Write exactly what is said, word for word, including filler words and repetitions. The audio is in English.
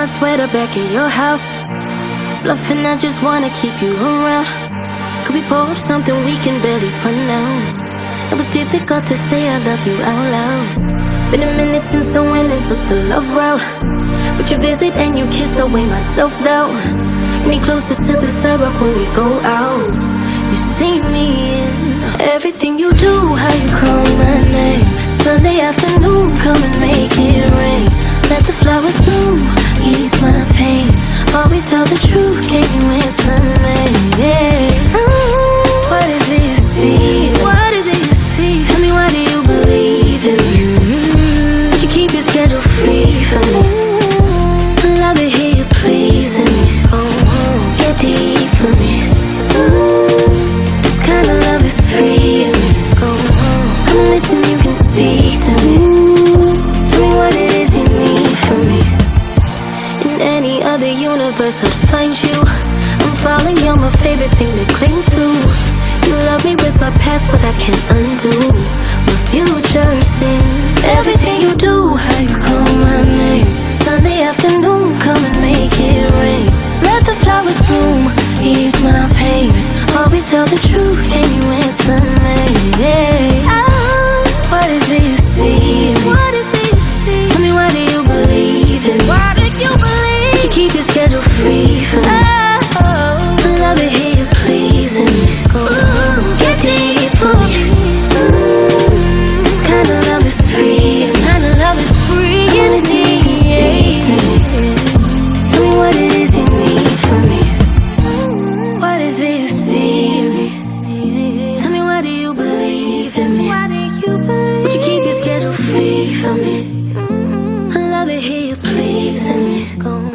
my sweater back at your house. Bluffing, I just wanna keep you around. Could we pour up something we can barely pronounce? It was difficult to say I love you out loud. Been a minute since I went and took the love route, but you visit and you kiss away my self-doubt. Any closest to the sidewalk when we go out, you see me in everything you do, how you call my name. Sunday afternoon, come and make it rain. Let the flowers bloom, ease my pain. Always tell the truth, can you answer me? Yeah. Oh, what is it you see? What is it you see? Tell me, why do you believe in me? Mm-hmm. Would you keep your schedule free for me? Love it, hear you pleasing me. Go home, get deep for me. Ooh, this kind of love is free in me. Go home, I'm listening, you can speak to me. Tell me what it is you need from me. In any other universe I'd find you. I'm falling, you're my favorite thing to cling to. You love me with my past, but I can't undo my future sin. Everything you do, how you call my name. Sunday afternoon, come and make it rain. Let the flowers bloom, ease my pain. Always tell the truth, can you answer me? Yeah. Oh, what is it you see? What is it you see? Tell me, why do you believe in me? Why do you believe? Would you keep your schedule free for me? Oh, love it, hear you pleasing me. Go home, get deep for me. Mm, this kind of love is free. This kind of love is free. I'm listening, you can speak to me. Tell me what it is you need from me. What is it you see in me? Tell me, why do you believe in me? Why do you believe? Would you keep your schedule free for me? I love it, hear you pleasing me. Go